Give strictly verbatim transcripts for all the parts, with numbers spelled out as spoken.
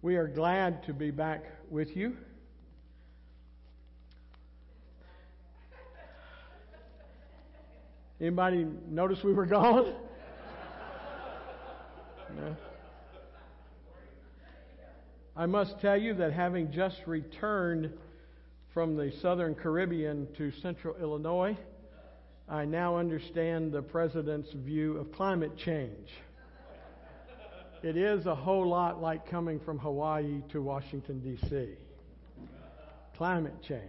We are glad to be back with you. Anybody notice we were gone? No. I must tell you that having just returned from the Southern Caribbean to Central Illinois, I now understand the President's view of climate change. It is a whole lot like coming from Hawaii to Washington, D C Climate change.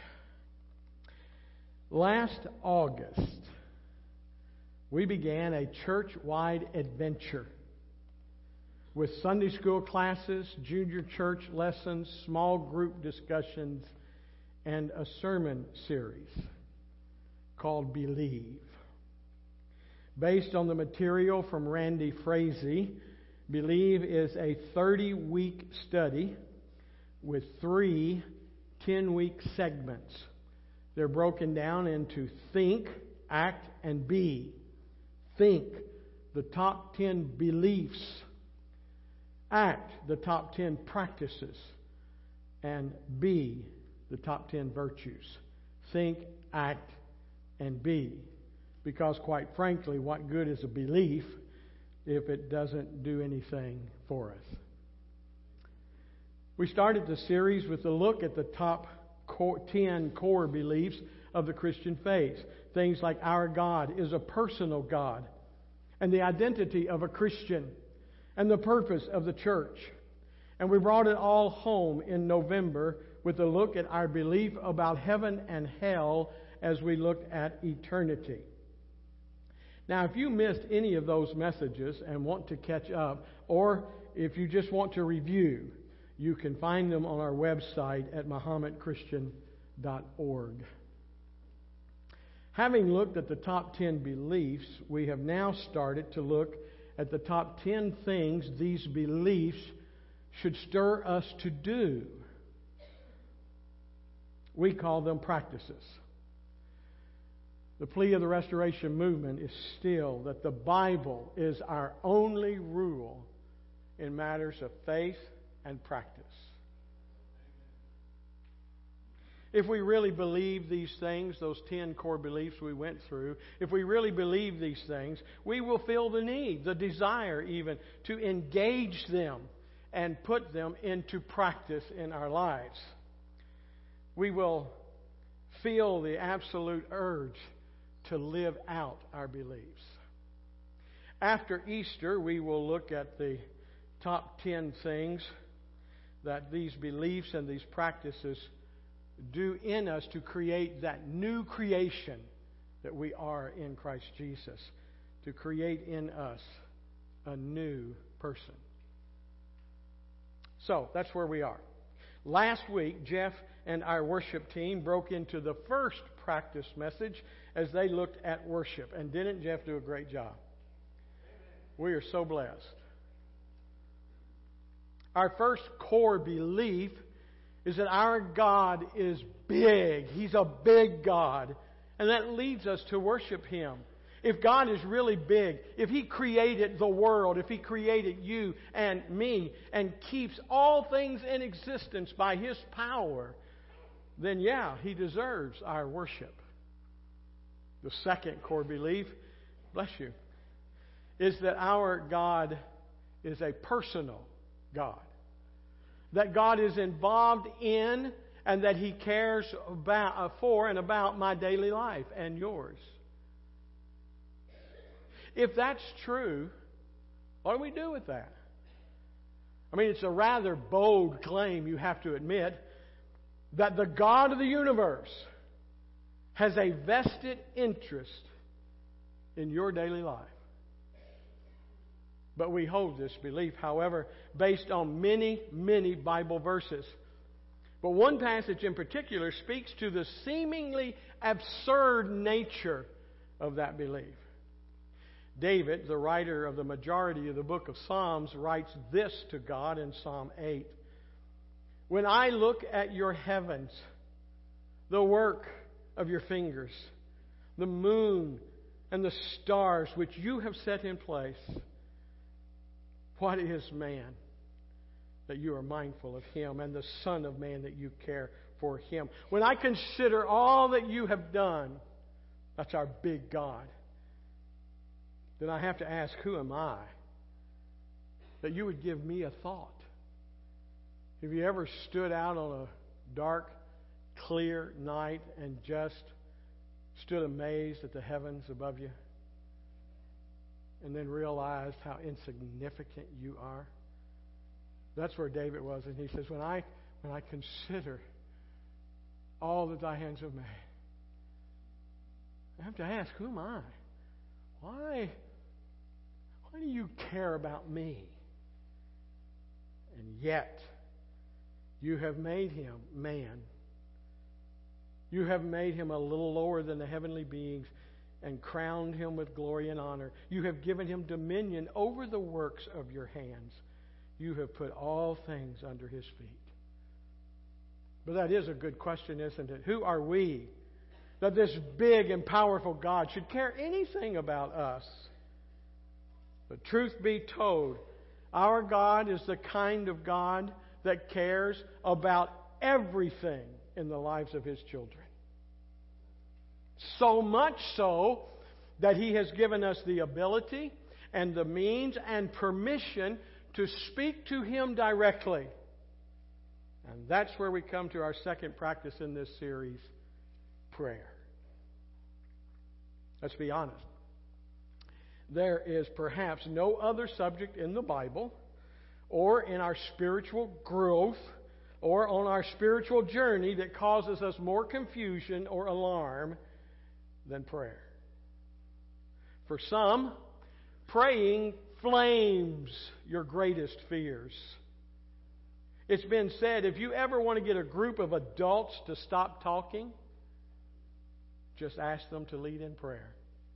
Last August, we began a church-wide adventure with Sunday school classes, junior church lessons, small group discussions, and a sermon series called Believe. Based on the material from Randy Frazee, Believe is a thirty-week study with three ten-week segments. They're broken down into Think, Act, and Be. Think, the top ten beliefs. Act, the top ten practices. And Be, the top ten virtues. Think, act, and be. Because quite frankly, what good is a belief if it doesn't do anything for us? We started the series with a look at the top ten core beliefs of the Christian faith. Things like our God is a personal God, and the identity of a Christian, and the purpose of the church. And we brought it all home in November with a look at our belief about heaven and hell as we looked at eternity. Now, if you missed any of those messages and want to catch up, or if you just want to review, you can find them on our website at mahomet christian dot org. Having looked at the top ten beliefs, we have now started to look at the top ten things these beliefs should stir us to do. We call them practices. The plea of the Restoration Movement is still that the Bible is our only rule in matters of faith and practice. If we really believe these things, those ten core beliefs we went through, if we really believe these things, we will feel the need, the desire even, to engage them and put them into practice in our lives. We will feel the absolute urge to live out our beliefs. After Easter, we will look at the top ten things that these beliefs and these practices do in us to create that new creation that we are in Christ Jesus, to create in us a new person. So, that's where we are. Last week, Jeff and our worship team broke into the first practice message as they looked at worship. And didn't Jeff do a great job? We are so blessed. Our first core belief is that our God is big. He's a big God. And that leads us to worship Him. If God is really big, if He created the world, if He created you and me and keeps all things in existence by His power, then yeah, He deserves our worship. The second core belief, bless you, is that our God is a personal God. That God is involved in and that He cares about, for and about my daily life and yours. If that's true, what do we do with that? I mean, it's a rather bold claim, you have to admit, that the God of the universe has a vested interest in your daily life. But we hold this belief, however, based on many, many Bible verses. But one passage in particular speaks to the seemingly absurd nature of that belief. David, the writer of the majority of the book of Psalms, writes this to God in Psalm eight. When I look at your heavens, the work of your fingers, the moon and the stars which you have set in place, what is man that you are mindful of Him, and the Son of Man that you care for Him. When I consider all that you have done, that's our big God, then I have to ask, who am I? That you would give me a thought. Have you ever stood out on a dark, clear night and just stood amazed at the heavens above you? And then realized how insignificant you are? That's where David was. And he says, when I when I consider all that thy hands have made, I have to ask, who am I? Why, why do you care about me? And yet, you have made him man. You have made him a little lower than the heavenly beings and crowned him with glory and honor. You have given him dominion over the works of your hands. You have put all things under his feet. But that is a good question, isn't it? Who are we that this big and powerful God should care anything about us? But truth be told, our God is the kind of God that cares about everything in the lives of His children. So much so that He has given us the ability and the means and permission to speak to Him directly. And that's where we come to our second practice in this series, prayer. Let's be honest. There is perhaps no other subject in the Bible or in our spiritual growth or on our spiritual journey that causes us more confusion or alarm than prayer. For some, praying flames your greatest fears. It's been said, if you ever want to get a group of adults to stop talking, just ask them to lead in prayer.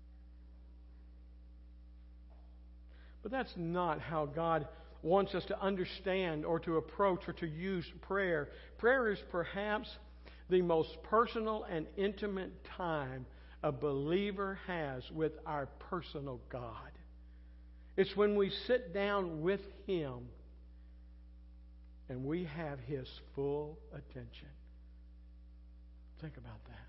But that's not how God wants us to understand or to approach or to use prayer. Prayer is perhaps the most personal and intimate time a believer has with our personal God. It's when we sit down with Him and we have His full attention. Think about that.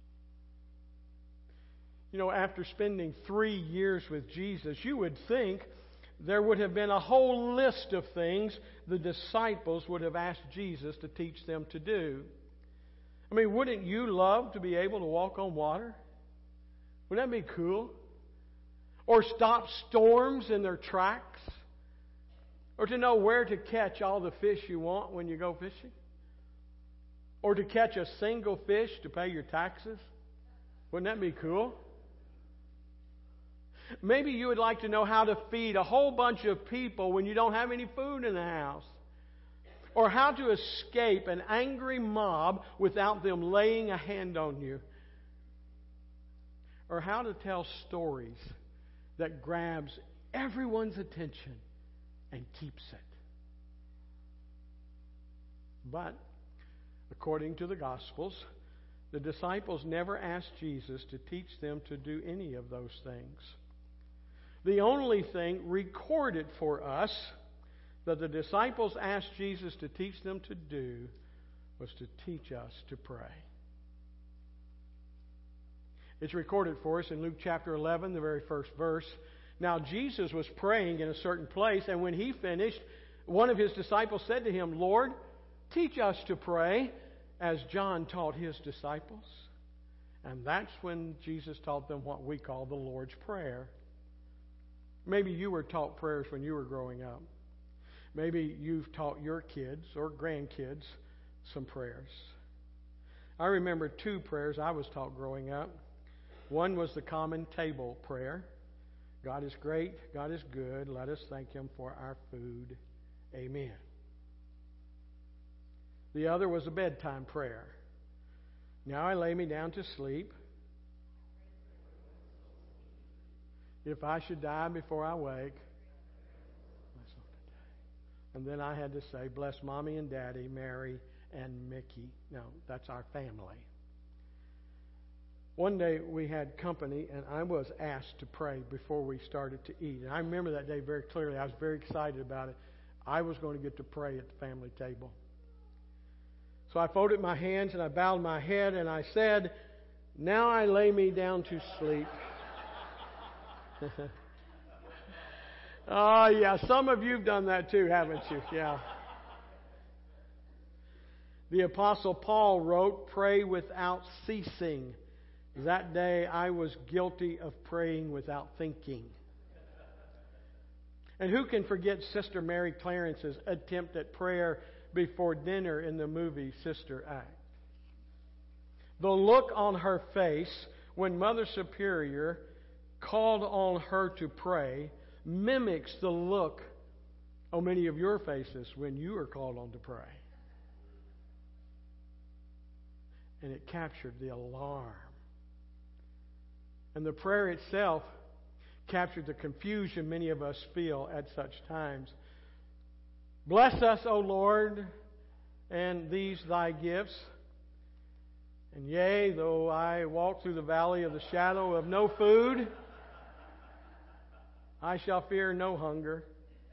You know, after spending three years with Jesus, you would think there would have been a whole list of things the disciples would have asked Jesus to teach them to do. I mean, wouldn't you love to be able to walk on water? Wouldn't that be cool? Or stop storms in their tracks? Or to know where to catch all the fish you want when you go fishing? Or to catch a single fish to pay your taxes? Wouldn't that be cool? Maybe you would like to know how to feed a whole bunch of people when you don't have any food in the house. Or how to escape an angry mob without them laying a hand on you. Or how to tell stories that grabs everyone's attention and keeps it. But, according to the Gospels, the disciples never asked Jesus to teach them to do any of those things. The only thing recorded for us that the disciples asked Jesus to teach them to do was to teach us to pray. It's recorded for us in Luke chapter eleven, the very first verse. Now Jesus was praying in a certain place, and when He finished, one of His disciples said to Him, Lord, teach us to pray as John taught his disciples. And that's when Jesus taught them what we call the Lord's Prayer. Maybe you were taught prayers when you were growing up. Maybe you've taught your kids or grandkids some prayers. I remember two prayers I was taught growing up. One was the common table prayer. God is great, God is good, let us thank Him for our food. Amen. The other was a bedtime prayer. Now I lay me down to sleep. If I should die before I wake. And then I had to say, bless Mommy and Daddy, Mary and Mickey. No, that's our family. One day we had company, and I was asked to pray before we started to eat. And I remember that day very clearly. I was very excited about it. I was going to get to pray at the family table. So I folded my hands and I bowed my head and I said, "Now I lay me down to sleep." Oh, yeah, some of you have done that too, haven't you? Yeah. The Apostle Paul wrote, "Pray without ceasing." That day I was guilty of praying without thinking. And who can forget Sister Mary Clarence's attempt at prayer before dinner in the movie Sister Act? The look on her face when Mother Superior called on her to pray mimics the look on many of your faces when you are called on to pray. And it captured the alarm. And the prayer itself captured the confusion many of us feel at such times. "Bless us, O Lord, and these thy gifts. And yea, though I walk through the valley of the shadow of no food, I shall fear no hunger.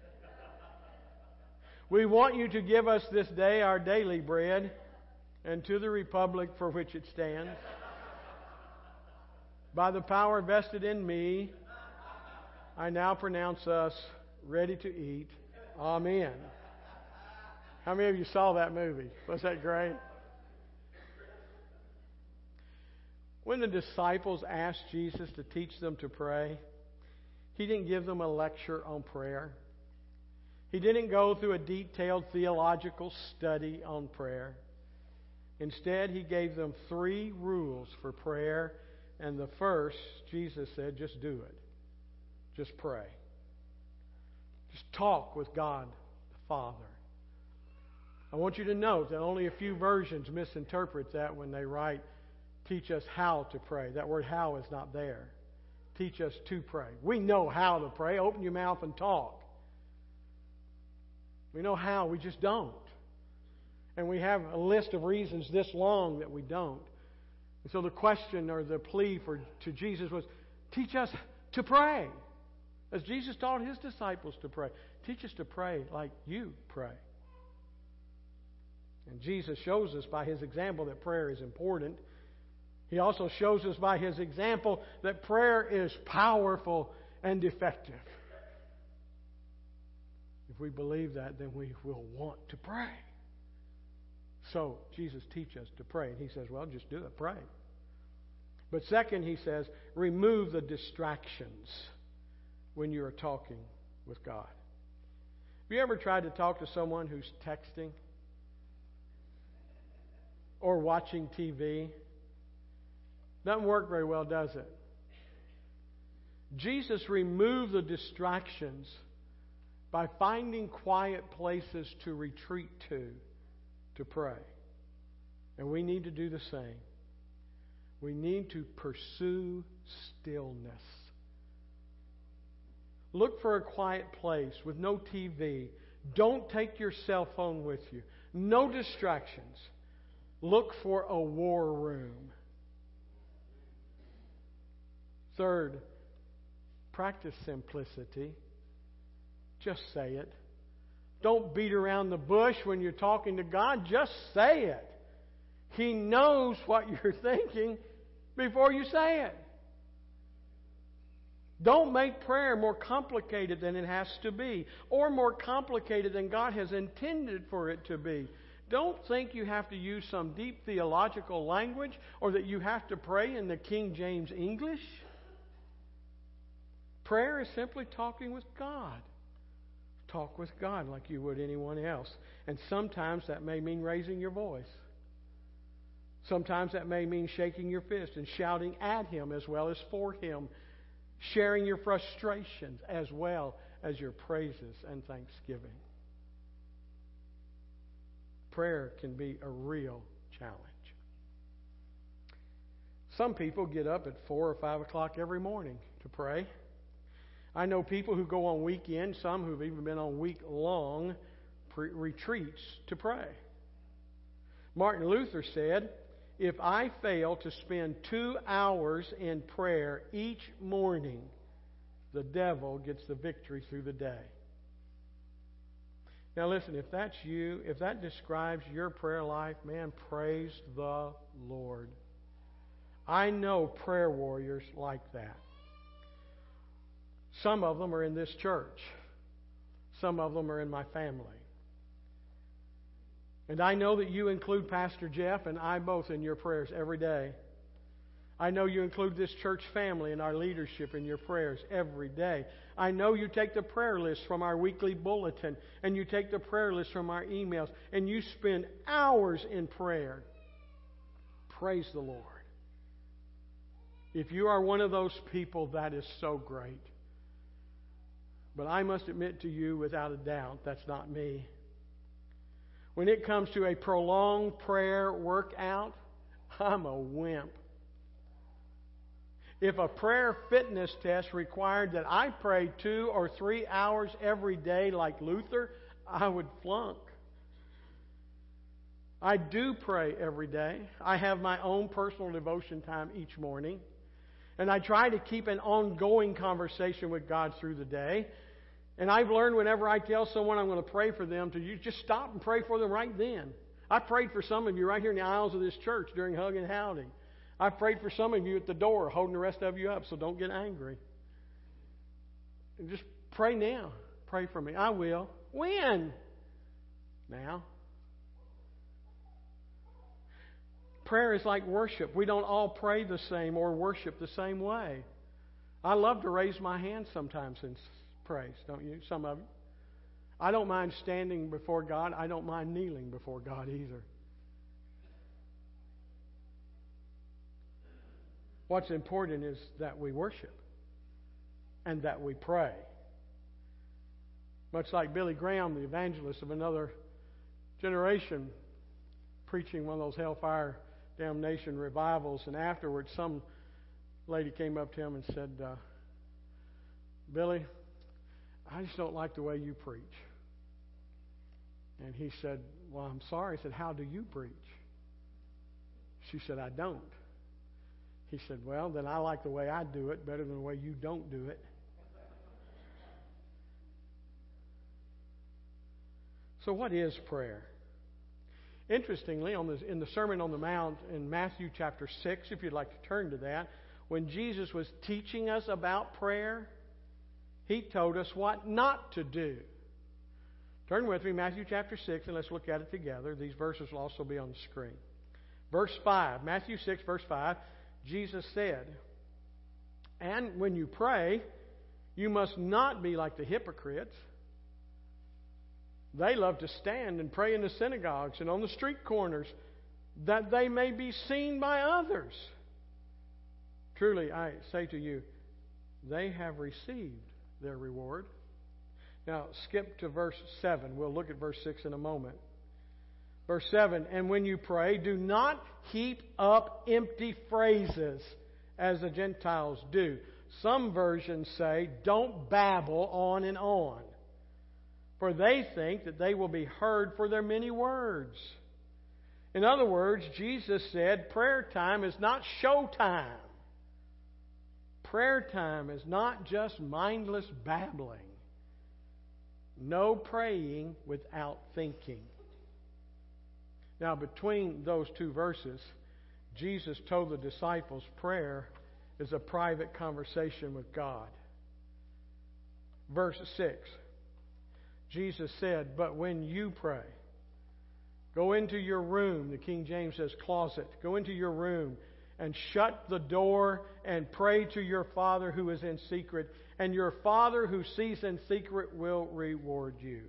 We want you to give us this day our daily bread, and to the republic for which it stands. By the power vested in me, I now pronounce us ready to eat. Amen." How many of you saw that movie? Was that great? When the disciples asked Jesus to teach them to pray, He didn't give them a lecture on prayer. He didn't go through a detailed theological study on prayer. Instead, He gave them three rules for prayer. And the first, Jesus said, just do it. Just pray. Just talk with God the Father. I want you to note that only a few versions misinterpret that when they write, "Teach us how to pray." That word "how" is not there. Teach us to pray. We know how to pray. Open your mouth and talk. We know how, we just don't. And we have a list of reasons this long that we don't. And so the question or the plea for to Jesus was, teach us to pray. As Jesus taught His disciples to pray. Teach us to pray like you pray. And Jesus shows us by His example that prayer is important. He also shows us by His example that prayer is powerful and effective. If we believe that, then we will want to pray. So, Jesus teaches us to pray. And He says, well, just do it, pray. But second, He says, remove the distractions when you are talking with God. Have you ever tried to talk to someone who's texting or watching T V? Doesn't work very well, does it? Jesus removed the distractions by finding quiet places to retreat to, to pray. And we need to do the same. We need to pursue stillness. Look for a quiet place with no T V. Don't take your cell phone with you. No distractions. Look for a war room. Third, practice simplicity. Just say it. Don't beat around the bush when you're talking to God. Just say it. He knows what you're thinking before you say it. Don't make prayer more complicated than it has to be, or more complicated than God has intended for it to be. Don't think you have to use some deep theological language or that you have to pray in the King James English. Prayer is simply talking with God. Talk with God like you would anyone else. And sometimes that may mean raising your voice. Sometimes that may mean shaking your fist and shouting at Him as well as for Him. Sharing your frustrations as well as your praises and thanksgiving. Prayer can be a real challenge. Some people get up at four or five o'clock every morning to pray. I know people who go on weekends, some who've even been on week-long pre- retreats to pray. Martin Luther said, if I fail to spend two hours in prayer each morning, the devil gets the victory through the day. Now listen, if that's you, if that describes your prayer life, man, praise the Lord. I know prayer warriors like that. Some of them are in this church. Some of them are in my family. And I know that you include Pastor Jeff and I both in your prayers every day. I know you include this church family and our leadership in your prayers every day. I know you take the prayer list from our weekly bulletin and you take the prayer list from our emails and you spend hours in prayer. Praise the Lord. If you are one of those people, that is so great. But I must admit to you without a doubt, that's not me. When it comes to a prolonged prayer workout, I'm a wimp. If a prayer fitness test required that I pray two or three hours every day like Luther, I would flunk. I do pray every day. I have my own personal devotion time each morning. And I try to keep an ongoing conversation with God through the day. And I've learned whenever I tell someone I'm going to pray for them to you just stop and pray for them right then. I prayed for some of you right here in the aisles of this church during Hug and Howdy. I prayed for some of you at the door holding the rest of you up, so don't get angry. And just pray now. Pray for me. I will. When? Now. Prayer is like worship. We don't all pray the same or worship the same way. I love to raise my hand sometimes in praise, don't you? Some of you. I don't mind standing before God. I don't mind kneeling before God either. What's important is that we worship and that we pray. Much like Billy Graham, the evangelist of another generation, preaching one of those hellfire damnation revivals, and afterwards some lady came up to him and said, uh, Billy, I just don't like the way you preach. And he said, well, I'm sorry. He said, how do you preach? She said, I don't. He said, well, then I like the way I do it better than the way you don't do it. So what is prayer? Interestingly, on this, in the Sermon on the Mount in Matthew chapter six, if you'd like to turn to that, when Jesus was teaching us about prayer, He told us what not to do. Turn with me, Matthew chapter six, and let's look at it together. These verses will also be on the screen. Verse five, Matthew six, verse five, Jesus said, and when you pray, you must not be like the hypocrites. They love to stand and pray in the synagogues and on the street corners, that they may be seen by others. Truly, I say to you, they have received their reward. Now, skip to verse seven. We'll look at verse six in a moment. Verse seven, and when you pray, do not heap up empty phrases as the Gentiles do. Some versions say, don't babble on and on, for they think that they will be heard for their many words. In other words, Jesus said, prayer time is not show time. Prayer time is not just mindless babbling. No praying without thinking. Now, between those two verses, Jesus told the disciples prayer is a private conversation with God. Verse six, Jesus said, but when you pray, go into your room. The King James says closet. Go into your room and shut the door and pray to your Father who is in secret, and your Father who sees in secret will reward you.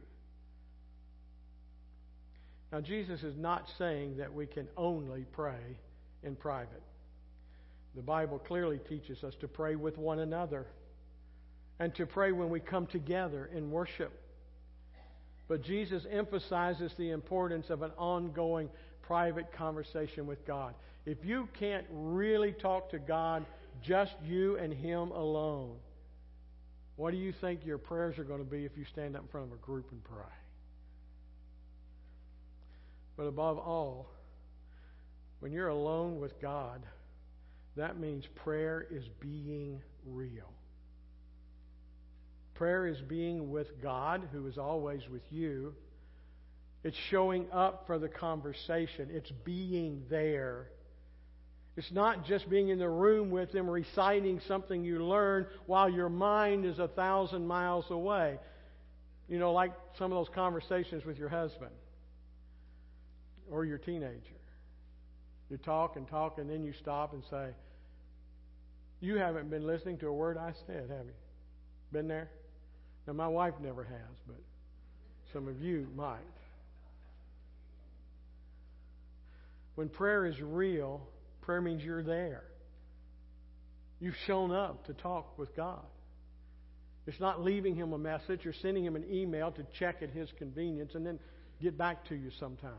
Now, Jesus is not saying that we can only pray in private. The Bible clearly teaches us to pray with one another and to pray when we come together in worship. But Jesus emphasizes the importance of an ongoing private conversation with God. If you can't really talk to God, just you and Him alone, what do you think your prayers are going to be if you stand up in front of a group and pray? But above all, when you're alone with God, that means prayer is being real. Prayer is being with God, who is always with you, It's showing up for the conversation. It's being there. It's not just being in the room with them reciting something you learned while your mind is a thousand miles away. You know, like some of those conversations with your husband or your teenager. You talk and talk and then you stop and say, "You haven't been listening to a word I said, have you? Been there?" Now, my wife never has, but some of you might. When prayer is real, prayer means you're there. You've shown up to talk with God. It's not leaving Him a message or sending Him an email to check at His convenience and then get back to you sometime.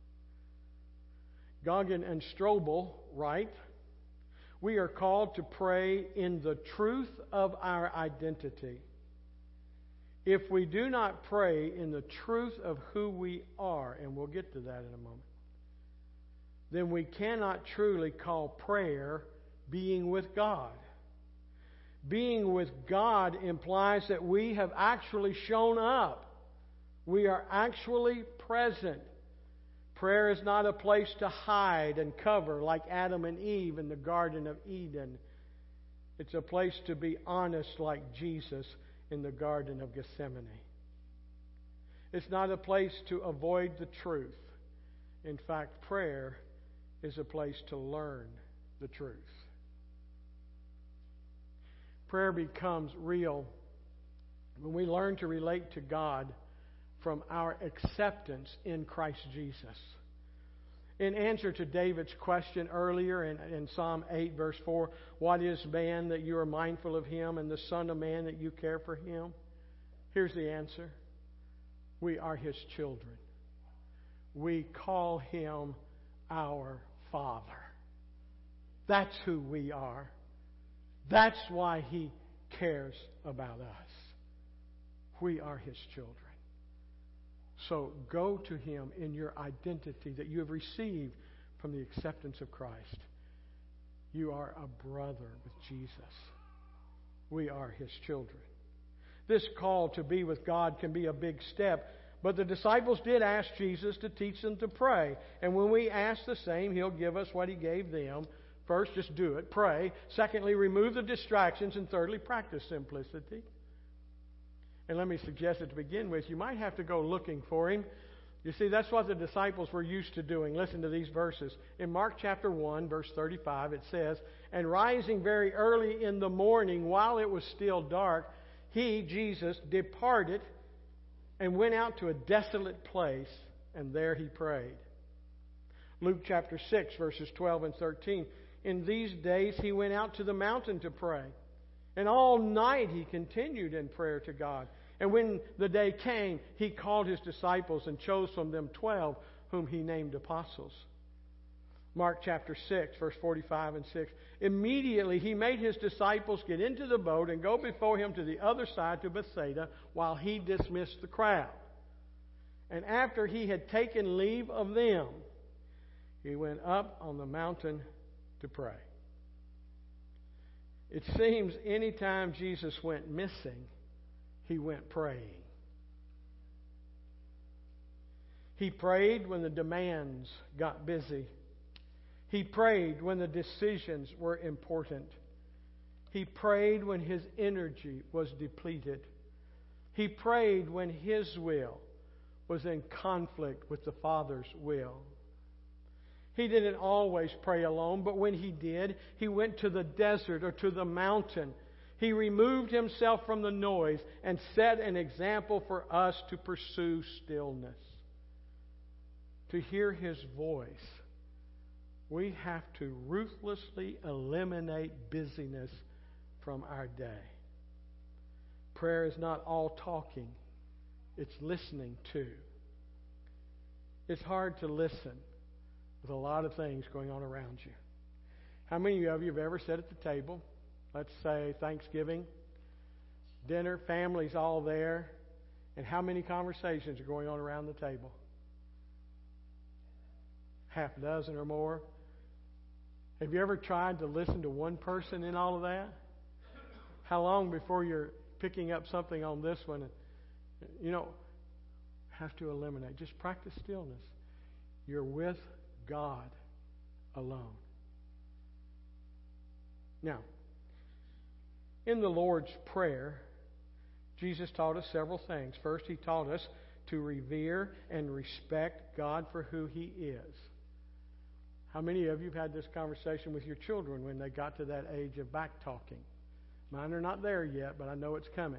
Goggin and Strobel write, "We are called to pray in the truth of our identity. If we do not pray in the truth of who we are," and we'll get to that in a moment, "then we cannot truly call prayer being with God." Being with God implies that we have actually shown up. We are actually present. Prayer is not a place to hide and cover like Adam and Eve in the Garden of Eden. It's a place to be honest like Jesus in the Garden of Gethsemane. It's not a place to avoid the truth. In fact, prayer is a place to learn the truth. Prayer becomes real when we learn to relate to God from our acceptance in Christ Jesus. In answer to David's question earlier in, in Psalm eight, verse four, "What is man that you are mindful of him, and the Son of Man that you care for him?" Here's the answer. We are His children. We call Him our Father. That's who we are. That's why He cares about us. We are His children. So go to Him in your identity that you have received from the acceptance of Christ. You are a brother with Jesus. We are His children. This call to be with God can be a big step, but the disciples did ask Jesus to teach them to pray. And when we ask the same, He'll give us what He gave them. First, just do it, pray. Secondly, remove the distractions. And thirdly, practice simplicity. And let me suggest that to begin with, you might have to go looking for Him. You see, that's what the disciples were used to doing. Listen to these verses. In Mark chapter one, verse thirty-five, it says, "And rising very early in the morning, while it was still dark, He, Jesus, departed and went out to a desolate place, and there He prayed." Luke chapter six, verses twelve and thirteen. "In these days He went out to the mountain to pray. And all night He continued in prayer to God. And when the day came, He called His disciples and chose from them twelve, whom He named apostles." Mark chapter six, verse forty-five and six. "Immediately He made His disciples get into the boat and go before Him to the other side to Bethsaida, while He dismissed the crowd. And after He had taken leave of them, He went up on the mountain to pray." It seems any time Jesus went missing, He went praying. He prayed when the demands got busy. He prayed when the decisions were important. He prayed when His energy was depleted. He prayed when His will was in conflict with the Father's will. He didn't always pray alone, but when He did, He went to the desert or to the mountain. He removed Himself from the noise and set an example for us to pursue stillness. To hear His voice, we have to ruthlessly eliminate busyness from our day. Prayer is not all talking, it's listening too. It's hard to listen with a lot of things going on around you. How many of you have ever sat at the table, let's say Thanksgiving, dinner, family's all there, and how many conversations are going on around the table? Half a dozen or more. Have you ever tried to listen to one person in all of that? How long before you're picking up something on this one? You know, have to eliminate. Just practice stillness. You're with God alone. Now, in the Lord's Prayer, Jesus taught us several things. First, He taught us to revere and respect God for who He is. How many of you have had this conversation with your children when they got to that age of back-talking? Mine are not there yet, but I know it's coming.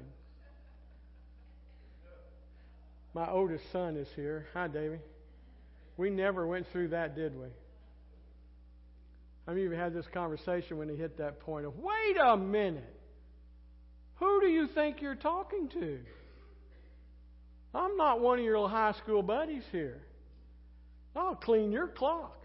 My oldest son is here. Hi, Davey. We never went through that, did we? How many of you had this conversation when he hit that point of, wait a minute, who do you think you're talking to? I'm not one of your little high school buddies here. I'll clean your clock.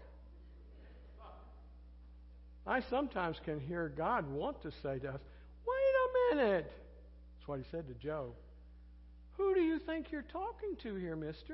I sometimes can hear God want to say to us, wait a minute. That's what He said to Job. Who do you think you're talking to here, mister?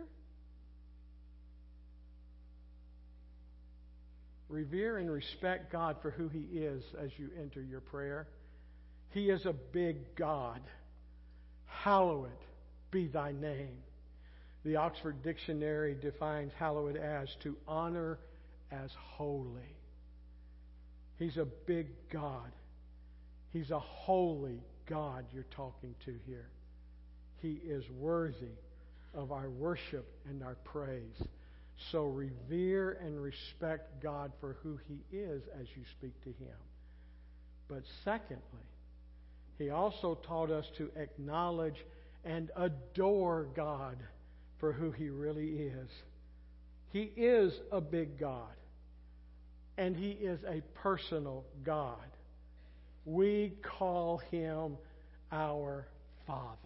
Revere and respect God for who He is as you enter your prayer. He is a big God. Hallowed be thy name. The Oxford Dictionary defines hallowed as to honor as holy. He's a big God. He's a holy God you're talking to here. He is worthy of our worship and our praise. So revere and respect God for who He is as you speak to Him. But secondly, He also taught us to acknowledge and adore God for who He really is. He is a big God. And He is a personal God. We call Him our Father.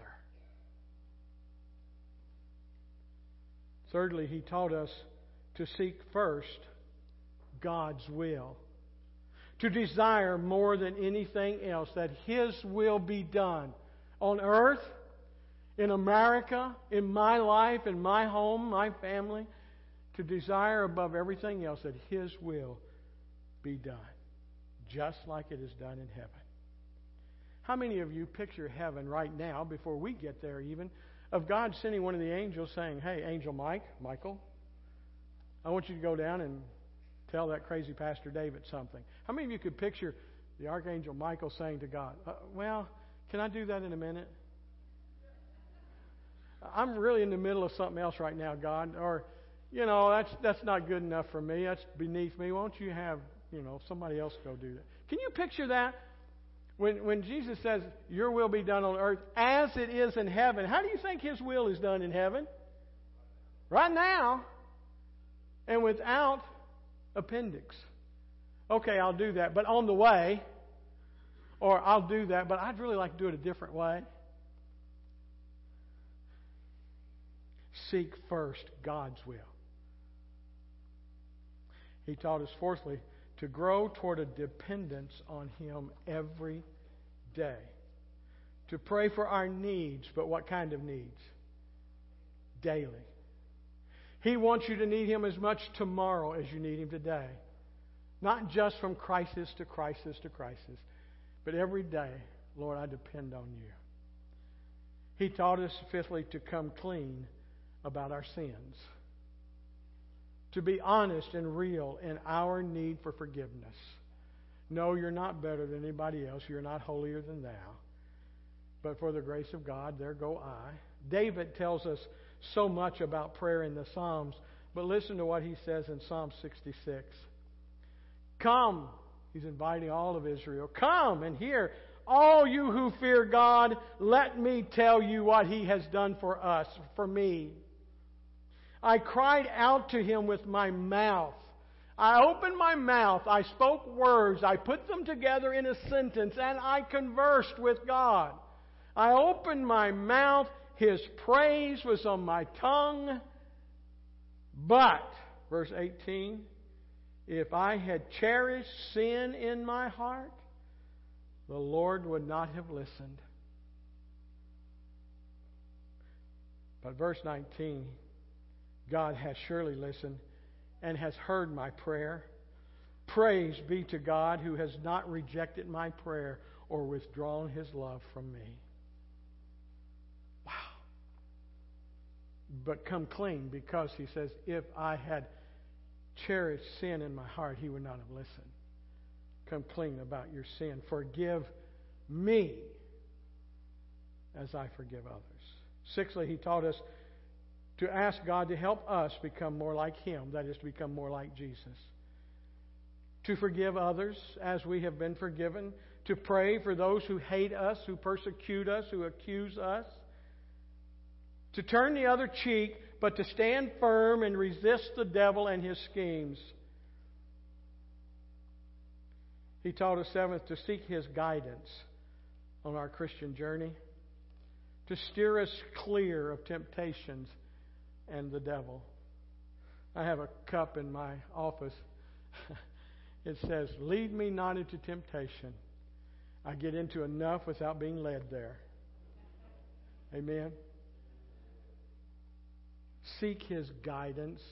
Thirdly, He taught us to seek first God's will. To desire more than anything else that His will be done on earth, in America, in my life, in my home, my family. To desire above everything else that His will be done, just like it is done in heaven. How many of you picture heaven right now, before we get there even, of God sending one of the angels saying, hey, Angel Mike, Michael, I want you to go down and tell that crazy Pastor David something. How many of you could picture the Archangel Michael saying to God, uh, well, can I do that in a minute? I'm really in the middle of something else right now, God. Or, you know, that's that's not good enough for me. That's beneath me. Why don't you have, you know, somebody else go do that? Can you picture that? When when Jesus says, your will be done on earth as it is in heaven, how do you think His will is done in heaven? Right now. And without appendix. Okay, I'll do that, but on the way. Or I'll do that, but I'd really like to do it a different way. Seek first God's will. He taught us, fourthly, to grow toward a dependence on Him every day. To pray for our needs, but what kind of needs? Daily. He wants you to need Him as much tomorrow as you need Him today. Not just from crisis to crisis to crisis, but every day, Lord, I depend on You. He taught us, fifthly, to come clean about our sins. To be honest and real in our need for forgiveness. No, you're not better than anybody else. You're not holier than thou. But for the grace of God, there go I. David tells us so much about prayer in the Psalms, but listen to what he says in Psalm sixty-six. Come, he's inviting all of Israel, come and hear, all you who fear God, let me tell you what He has done for us, for me. I cried out to Him with my mouth. I opened my mouth. I spoke words. I put them together in a sentence, and I conversed with God. I opened my mouth. His praise was on my tongue. But, verse eighteen, if I had cherished sin in my heart, the Lord would not have listened. But verse nineteen, God has surely listened and has heard my prayer. Praise be to God who has not rejected my prayer or withdrawn His love from me. Wow. but come clean, because he says, if I had cherished sin in my heart, he would not have listened. Come clean about your sin. Forgive me as I forgive others. Sixthly, he taught us to ask God to help us become more like him, that is, to become more like Jesus. To forgive others as we have been forgiven. To pray for those who hate us, who persecute us, who accuse us. To turn the other cheek, but to stand firm and resist the devil and his schemes. He taught us, seventh, to seek his guidance on our Christian journey. To steer us clear of temptations and the devil. I have a cup in my office. It says, lead me not into temptation. I get into enough without being led there. Amen. Seek his guidance.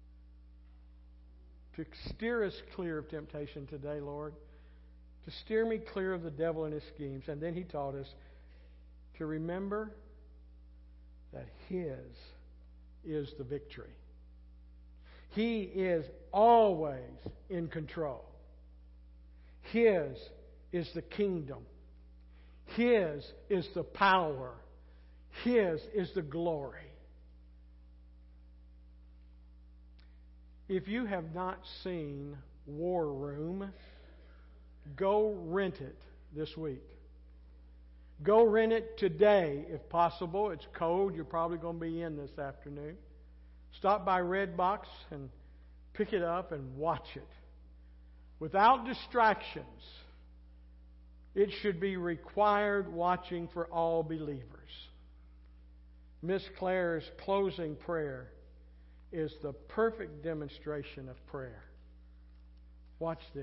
To steer us clear of temptation today, Lord. To steer me clear of the devil and his schemes. And then he taught us to remember that his is the victory. He is always in control. His is the kingdom. His is the power. His is the glory. If you have not seen War Room, go rent it this week. Go rent it today if possible. It's cold. You're probably going to be in this afternoon. Stop by Redbox and pick it up and watch it. Without distractions. It should be required watching for all believers. Miss Claire's closing prayer is the perfect demonstration of prayer. Watch this.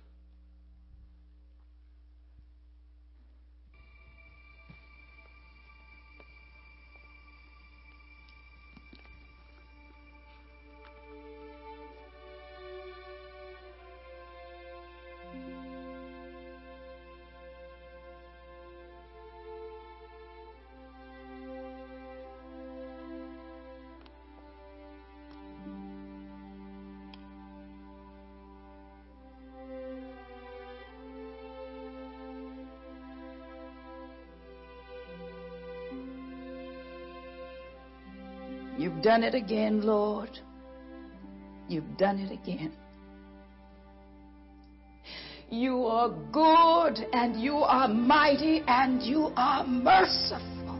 You've done it again, Lord. You've done it again. You are good and you are mighty and you are merciful.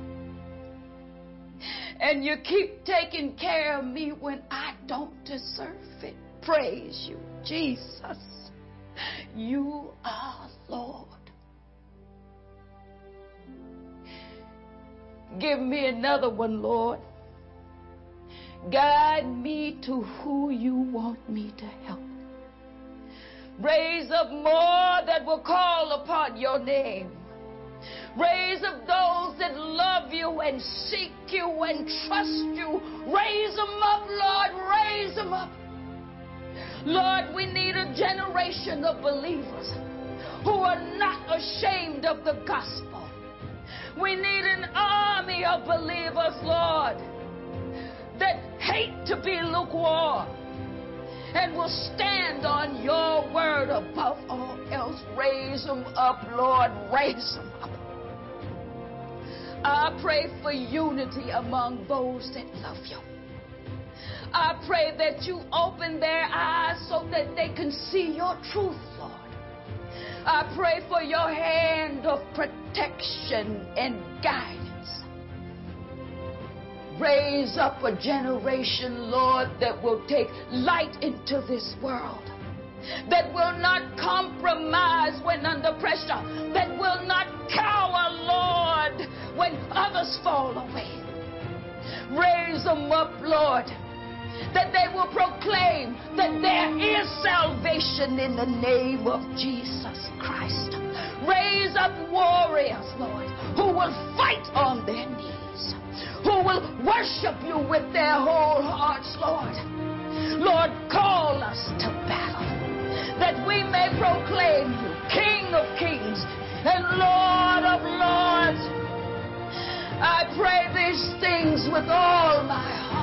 And you keep taking care of me when I don't deserve it. Praise you, Jesus. You are Lord. Give me another one, Lord. Guide me to who you want me to help. Raise up more that will call upon your name. Raise up those that love you and seek you and trust you. Raise them up, Lord. Raise them up. Lord, we need a generation of believers who are not ashamed of the gospel. We need an army of believers, Lord, that hate to be lukewarm and will stand on your word above all else. Raise them up, Lord. Raise them up. I pray for unity among those that love you. I pray that you open their eyes so that they can see your truth, Lord. I pray for your hand of protection and guidance. Raise up a generation, Lord, that will take light into this world, that will not compromise when under pressure, that will not cower, Lord, when others fall away. Raise them up, Lord, that they will proclaim that there is salvation in the name of Jesus Christ. Raise up warriors, Lord, who will fight on their knees, who will worship you with their whole hearts, Lord. Lord, call us to battle, that we may proclaim you King of kings and Lord of lords. I pray these things with all my heart.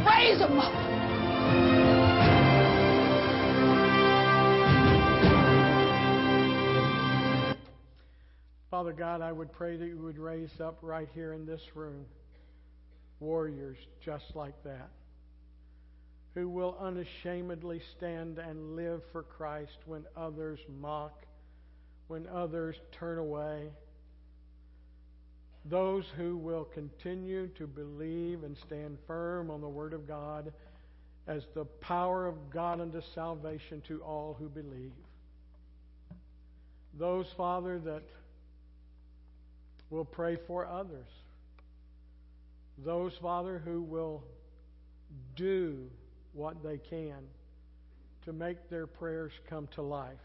Raise them up. Father God, I would pray that you would raise up right here in this room warriors just like that, who will unashamedly stand and live for Christ when others mock, when others turn away. Those who will continue to believe and stand firm on the Word of God as the power of God unto salvation to all who believe. Those, Father, that will pray for others. Those, Father, who will do what they can to make their prayers come to life.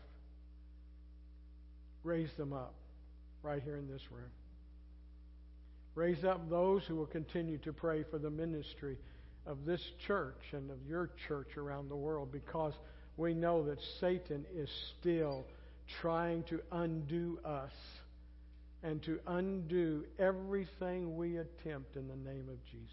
Raise them up right here in this room. Raise up those who will continue to pray for the ministry of this church and of your church around the world, because we know that Satan is still trying to undo us and to undo everything we attempt in the name of Jesus.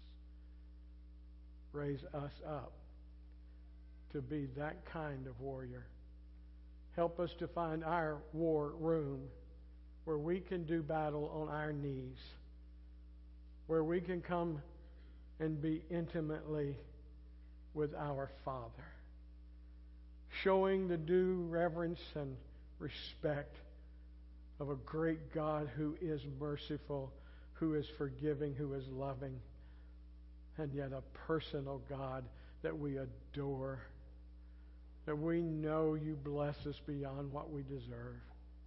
Raise us up to be that kind of warrior. Help us to find our war room where we can do battle on our knees, where we can come and be intimately with our Father, showing the due reverence and respect of a great God who is merciful, who is forgiving, who is loving, and yet a personal God that we adore, that we know you bless us beyond what we deserve.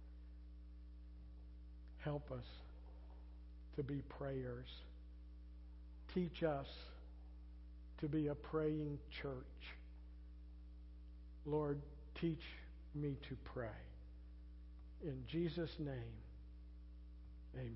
Help us to be prayers. Teach us to be a praying church. Lord, teach me to pray. In Jesus' name, amen.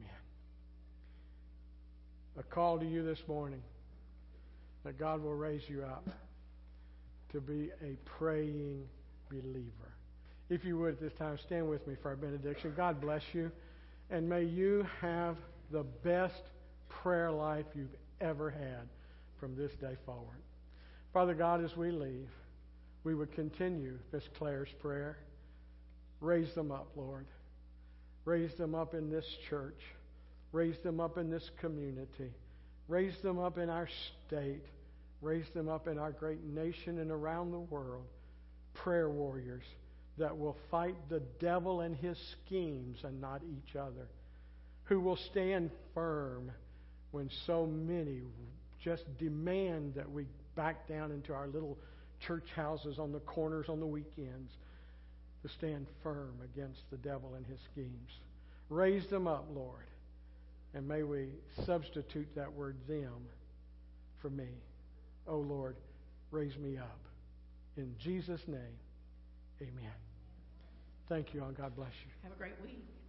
A call to you this morning that God will raise you up to be a praying believer. If you would at this time, stand with me for our benediction. God bless you, and may you have the best prayer life you've ever had from this day forward. Father God, as we leave, we would continue Miss Claire's prayer. Raise them up, Lord. Raise them up in this church. Raise them up in this community. Raise them up in our state. Raise them up in our great nation and around the world. Prayer warriors that will fight the devil and his schemes and not each other. Who will stand firm when so many just demand that we back down into our little church houses on the corners on the weekends, to stand firm against the devil and his schemes. Raise them up, Lord, and may we substitute that word them for me. Oh, Lord, raise me up. In Jesus' name, amen. Thank you, and God bless you. Have a great week.